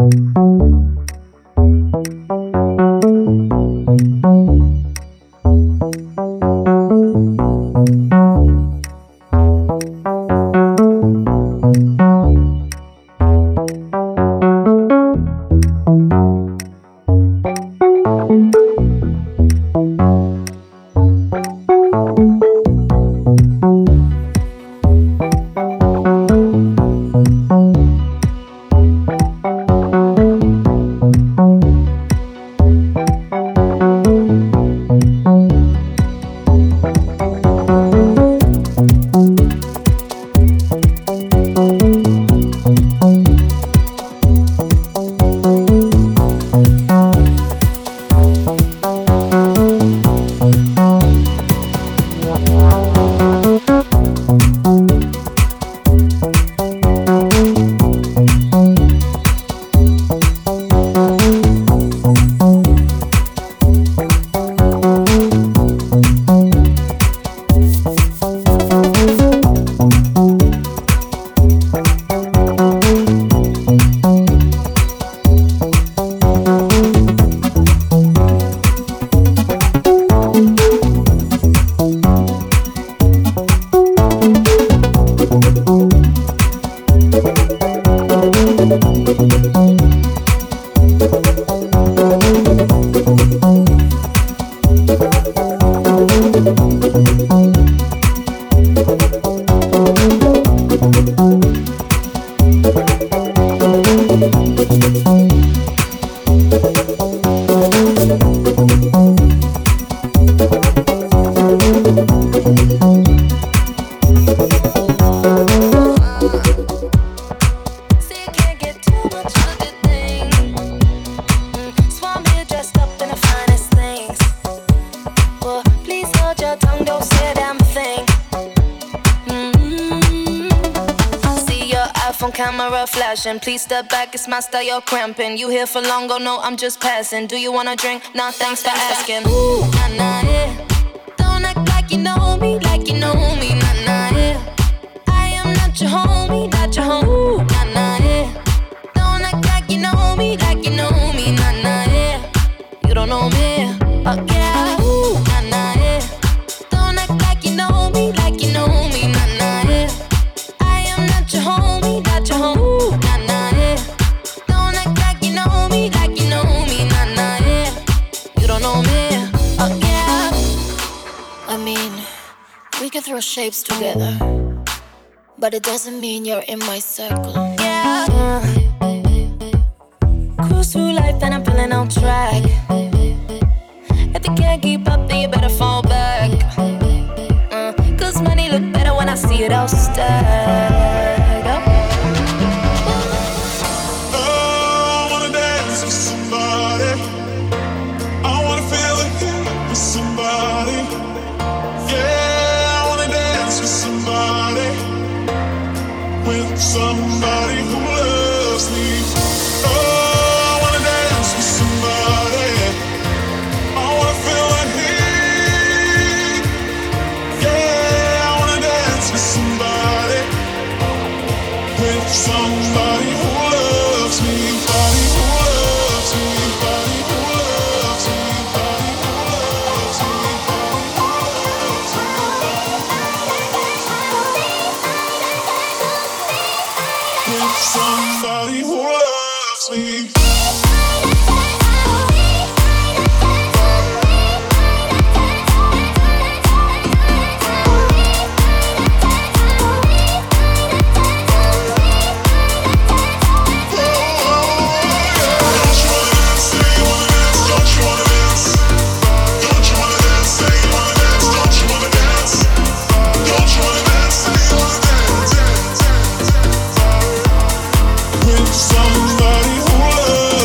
Please step back, it's my style, you're cramping. You here for long, oh no, I'm just passing. Do you wanna drink? Nah, thanks for asking. Ooh, nah, nah, yeah. Don't act like you know me, nah, nah, yeah. I am not your homie, not your homie. Ooh, nah, nah, yeah. Don't act like you know me, nah, nah, yeah. You don't know me, oh yeah. Ooh, nah, nah, yeah. Don't act like you know me, nah, nah, yeah. I am not your homie, not your homie. We can throw shapes together, but it doesn't mean you're in my circle. Yeah. Cruise through life and I'm feeling on track. If you can't keep up, then you better fall back. Cause money look better when I see it all stacked up. I wanna dance with somebody. I wanna feel the heat with somebody. Somebody who loves me. Oh, I wanna dance with somebody. I wanna feel the heat. Yeah, I wanna dance with somebody. With somebody who loves me. Body who loves me. Body who loves me. Body who loves me. Body who loves me. With somebody who loves me. Somebody who loves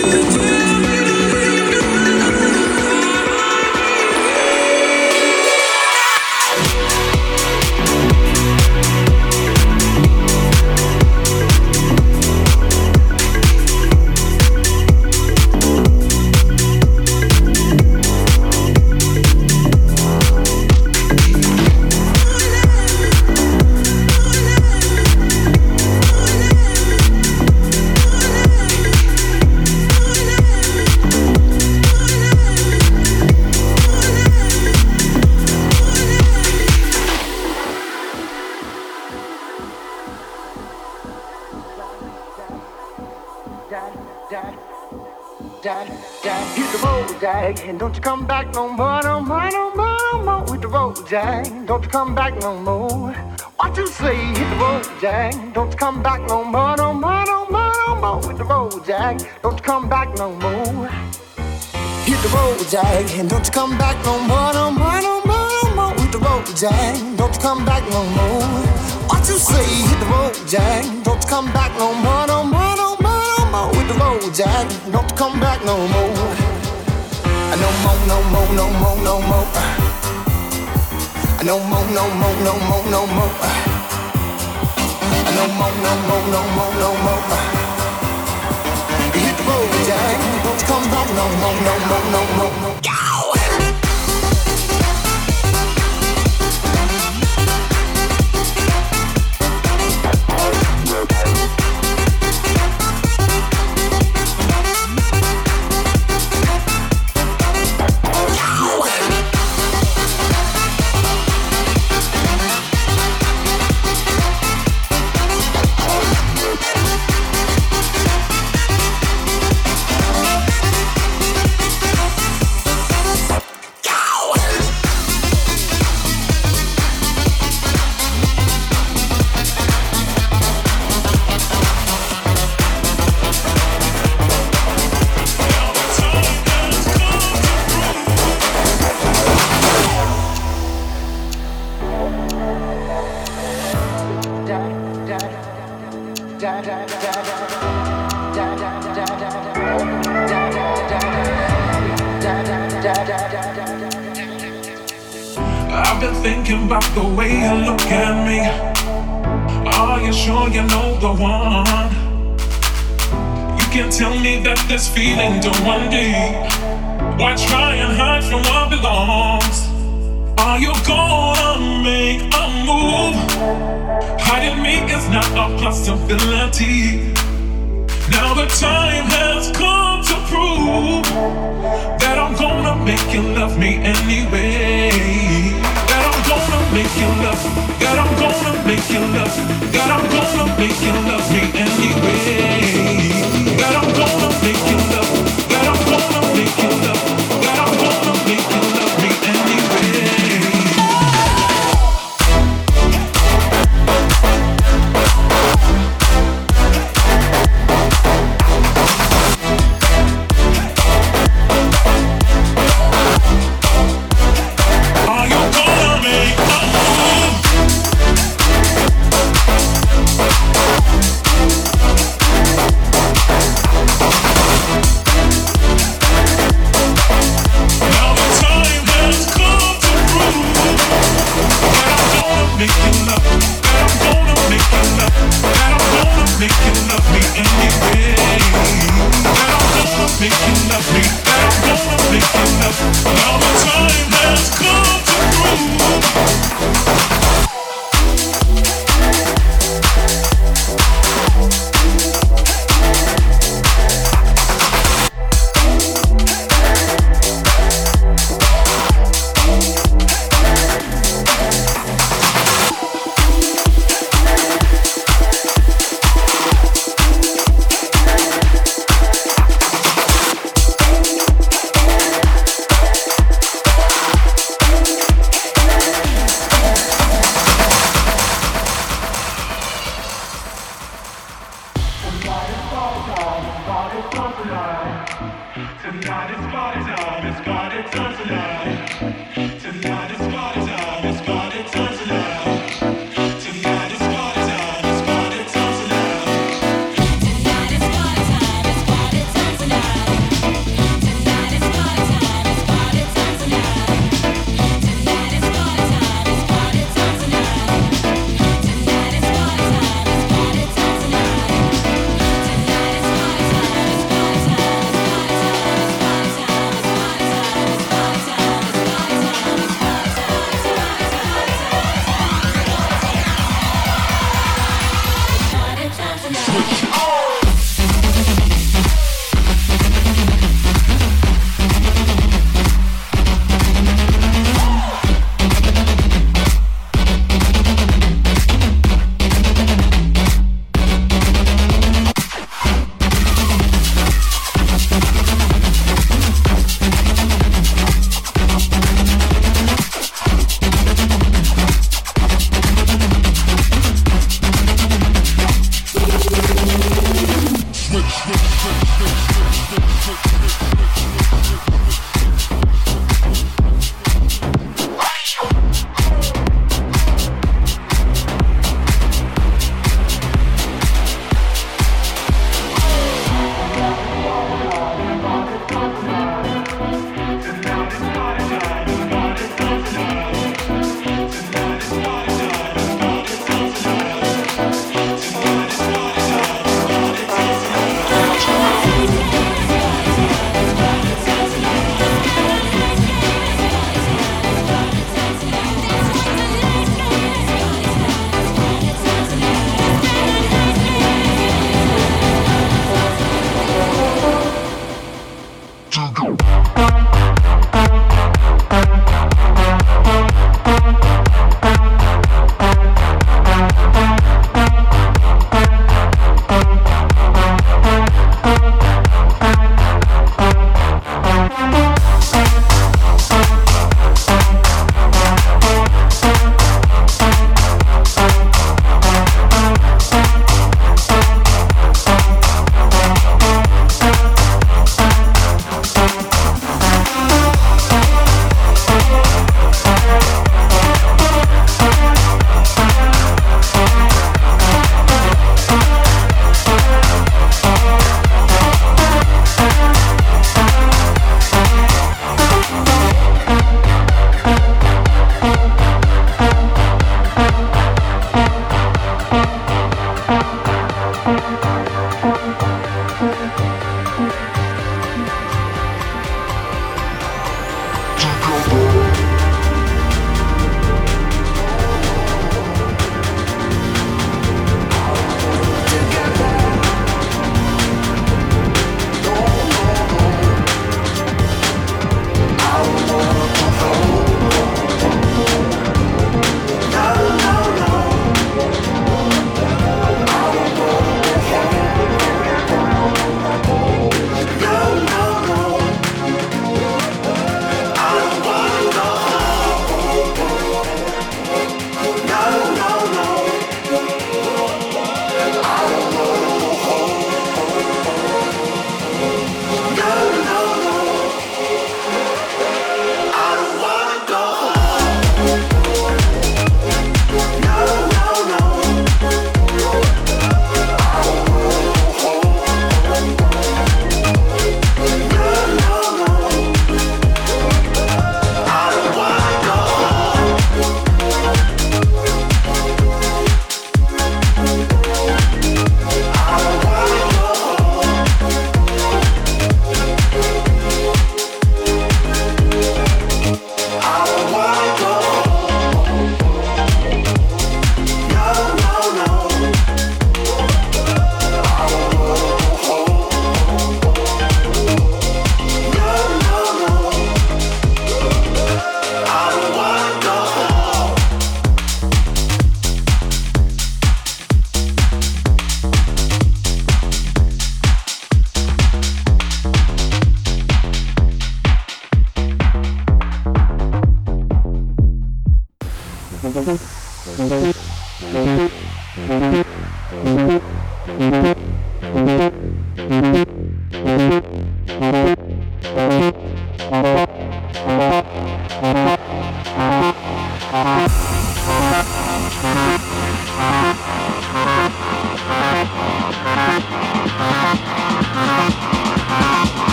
Hit the road, Jack, and don't you come back no more, no more, no more, no more. Hit the road, Jack, don't you come back no more. What you say? Hit the road, Jack, don't you come back no more, no more, no more, no more. Hit the road, Jack, don't you come back no more. Hit the road, Jack, and don't you come back no more, no more, no more, no more. Hit the road, Jack, don't you come back no more. What you say? Hit the road, Jack, don't you come back no more, no more, no more, no more. Hit the road, Jack, don't you come back no more. No more, no more, no more, no more. No more, no more, no more, no more. No more, no more, no more, no more. Hit the road, Jack, don't you come back no more, no more, no more. I've been thinking about the way you look at me. Are you sure you know the one? You can tell me that this feeling don't run deep. Why try and hide from what belongs? Are you gonna make a move? Hiding me is not a possibility. Now the time has come to prove that I'm gonna make you love me anyway. That I'm gonna make you love. That I'm gonna make you love. That I'm gonna make you love me anyway. That I'm gonna make you love. That I'm gonna make you love. That I'm gonna make you love me anyway.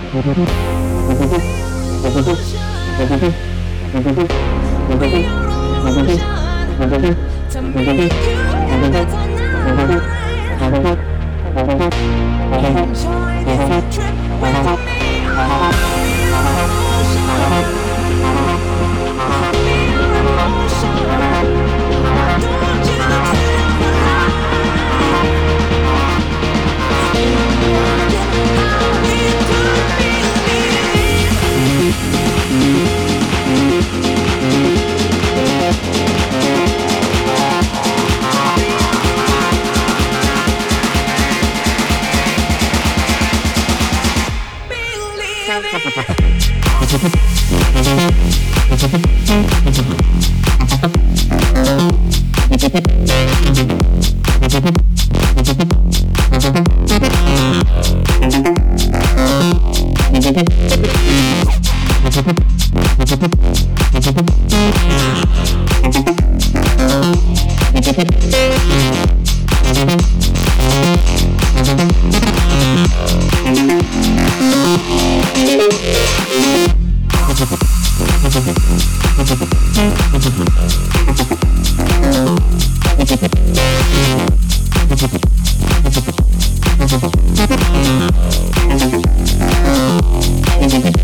Thank